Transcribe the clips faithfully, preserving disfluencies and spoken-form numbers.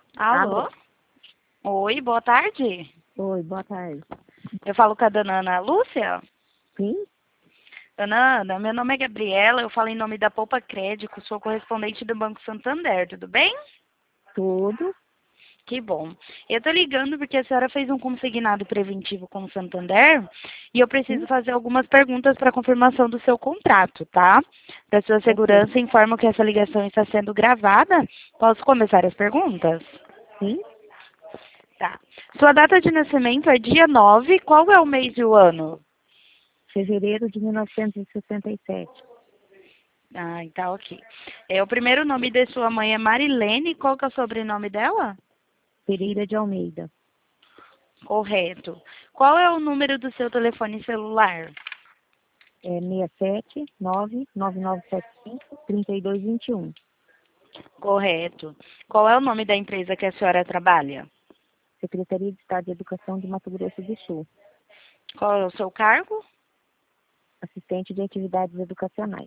Alô? Alô? Oi, boa tarde. Oi, boa tarde. Eu falo com a dona Ana Lúcia. Sim? Dona Ana, meu nome é Gabriela, eu falo em nome da Poupa Crédito, sou correspondente do Banco Santander, tudo bem? Tudo? Que bom. Eu tô ligando porque a senhora fez um consignado preventivo com o Santander e eu preciso Sim? fazer algumas perguntas para confirmação do seu contrato, tá? Para sua Ok. segurança, informo que essa ligação está sendo gravada. Posso começar as perguntas? Sim? Tá. Sua data de nascimento é dia nove. Qual é o mês e o ano? Fevereiro de mil novecentos e sessenta e sete. Ah, tá ok. É, o primeiro nome de sua mãe é Marilene. Qual que é o sobrenome dela? Pereira de Almeida. Correto. Qual é o número do seu telefone celular? É seis sete nove nove nove sete cinco três dois dois um. Correto. Qual é o nome da empresa que a senhora trabalha? Secretaria de Estado de Educação de Mato Grosso do Sul. Qual é o seu cargo? Assistente de atividades educacionais.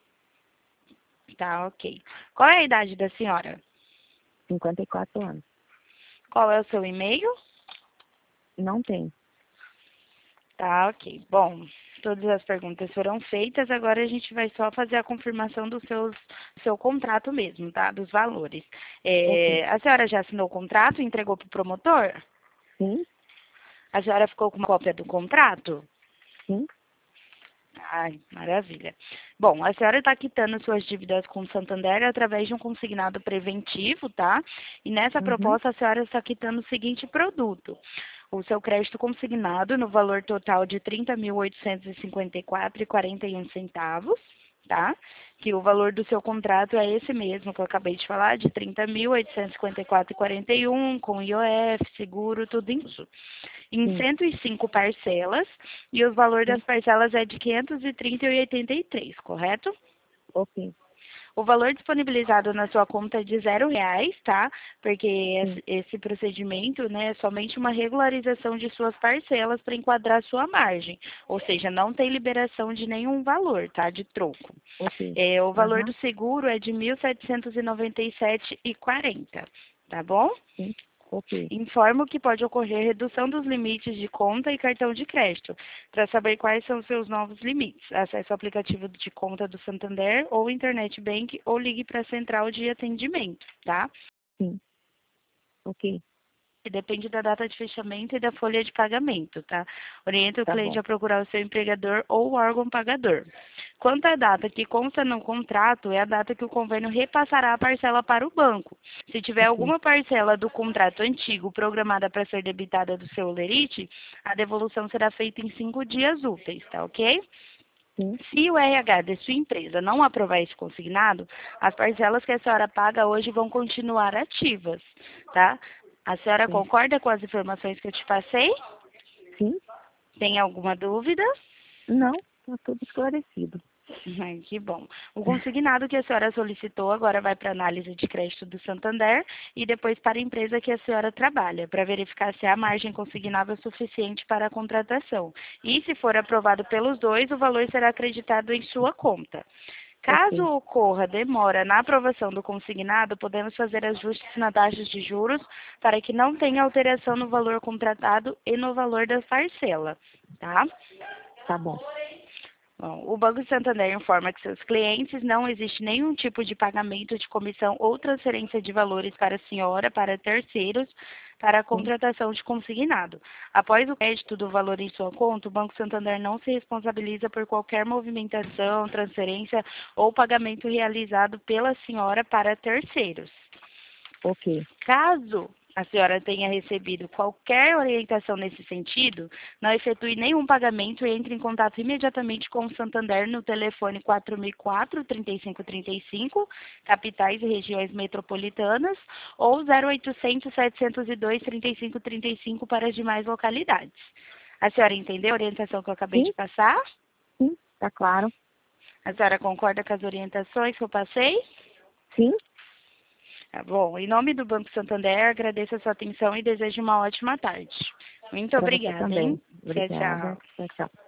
Tá ok. Qual é a idade da senhora? cinquenta e quatro anos. Qual é o seu e-mail? Não tem. Tá ok. Bom, todas as perguntas foram feitas, agora a gente vai só fazer a confirmação do seus, seu contrato mesmo, tá? Dos valores. Ok. É, a senhora já assinou o contrato e entregou para o promotor? Sim? A senhora ficou com uma cópia do contrato? Sim? Ai, maravilha. Bom, a senhora está quitando suas dívidas com o Santander através de um consignado preventivo, tá? E nessa Uhum. proposta a senhora está quitando o seguinte produto. O seu crédito consignado no valor total de trinta mil oitocentos e cinquenta e quatro reais e quarenta e um centavos, tá? Que o valor do seu contrato é esse mesmo que eu acabei de falar, de trinta mil oitocentos e cinquenta e quatro reais e quarenta e um, com I O F, seguro, tudo isso. Em Sim. cento e cinco parcelas, e o valor das Sim. parcelas é de quinhentos e trinta reais e oitenta e três centavos, correto? Ok. O valor disponibilizado na sua conta é de zero reais, tá? Porque Sim. esse, esse procedimento, né, é somente uma regularização de suas parcelas para enquadrar sua margem. Ou seja, não tem liberação de nenhum valor, tá? De troco. Ok. É, o valor Aham. do seguro é de mil setecentos e noventa e sete reais e quarenta centavos, tá bom? Sim. Ok. Informo que pode ocorrer redução dos limites de conta e cartão de crédito. Para saber quais são os seus novos limites, acesse o aplicativo de conta do Santander ou Internet Bank ou ligue para a central de atendimento, tá? Sim. Ok. Depende da data de fechamento e da folha de pagamento, tá? Orienta o Tá cliente bom. a procurar o seu empregador ou órgão pagador. Quanto à data que consta no contrato, é a data que o convênio repassará a parcela para o banco. Se tiver Ok. alguma parcela do contrato antigo programada para ser debitada do seu lerite, a devolução será feita em cinco dias úteis, tá ok? Sim? Se o R H de sua empresa não aprovar esse consignado, as parcelas que a senhora paga hoje vão continuar ativas, tá? A senhora Sim. concorda com as informações que eu te passei? Sim? Tem alguma dúvida? Não, está tudo esclarecido. Ai, que bom. O consignado que a senhora solicitou agora vai para análise de crédito do Santander e depois para a empresa que a senhora trabalha, para verificar se a margem consignável é suficiente para a contratação. E, se for aprovado pelos dois, o valor será acreditado em sua conta. Caso Ok. ocorra demora na aprovação do consignado, podemos fazer ajustes na taxa de juros para que não tenha alteração no valor contratado e no valor da parcela, tá? Tá bom. Bom, o Banco Santander informa que seus clientes não existe nenhum tipo de pagamento de comissão ou transferência de valores para a senhora, para terceiros, para a Sim? contratação de consignado. Após o crédito do valor em sua conta, o Banco Santander não se responsabiliza por qualquer movimentação, transferência ou pagamento realizado pela senhora para terceiros. Ok. Caso a senhora tenha recebido qualquer orientação nesse sentido, não efetue nenhum pagamento e entre em contato imediatamente com o Santander no telefone quatro mil e quatro, trinta e cinco trinta e cinco, capitais e regiões metropolitanas, ou zero oitocentos, setecentos e dois, trinta e cinco trinta e cinco para as demais localidades. A senhora entendeu a orientação que eu acabei Sim? de passar? Sim? Tá claro. A senhora concorda com as orientações que eu passei? Sim? Tá bom. Em nome do Banco Santander, agradeço a sua atenção e desejo uma ótima tarde. Muito Para você obrigada, hein? também. Tchau, Obrigada. tchau. Tchau, tchau.